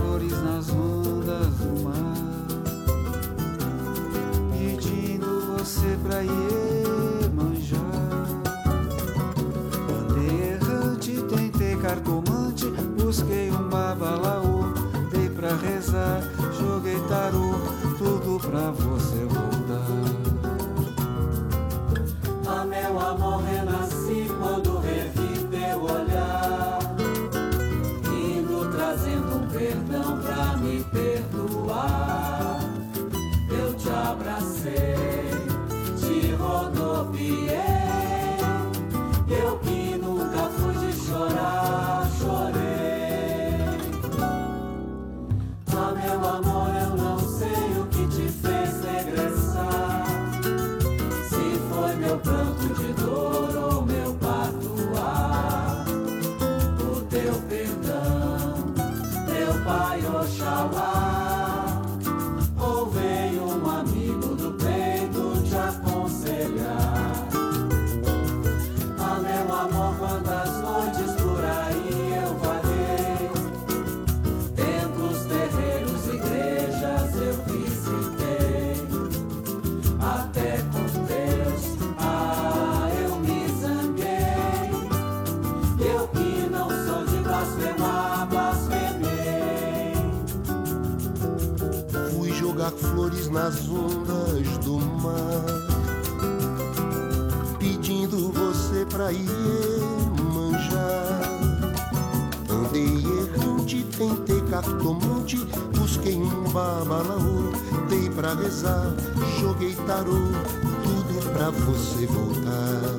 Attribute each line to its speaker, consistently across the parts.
Speaker 1: flores nas ondas do mar, pedindo você pra Iemanjá. Andei errante, tentei cartomante, busquei um babalaô, dei pra rezar, joguei tarô, tudo pra você voltar.
Speaker 2: Ah, meu amor, renasci quando revi teu olhar, indo trazendo um perdão pra me perdoar. Eu te abracei, te rodopiei, eu que nunca fui de chorar, chorei. Ah, meu amor, eu não sei o que te fez regressar, se foi meu pranto de dor ou meu patuar. O teu perdão, teu Pai Oxalá, ou veio um amigo do peito te aconselhar. Ah, meu amor, quantas noites por aí eu vaguei, dentro dos terreiros, igrejas eu visitei, até com Deus, ah, eu me zanguei. Eu que não sou de blasfemar, blasfemei.
Speaker 3: Fui jogar flores nas ondas do mar, pedindo você pra Iemanjá. Andei errante, tentei cartomante, busquei um babalaô, dei pra rezar, joguei tarô, tudo pra você voltar.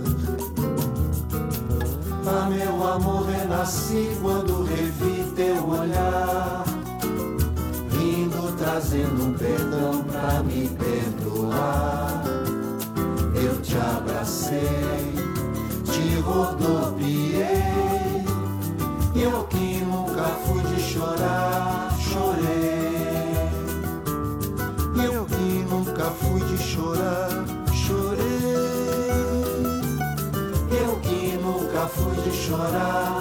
Speaker 2: Ah, meu amor, renasci quando revi teu olhar, vindo trazendo um perdão pra me perdoar. Eu te abracei, te rodopiei, eu que nunca fui de chorar, chorei.
Speaker 3: Eu que nunca fui de chorar, chorei.
Speaker 2: Eu que nunca fui de chorar,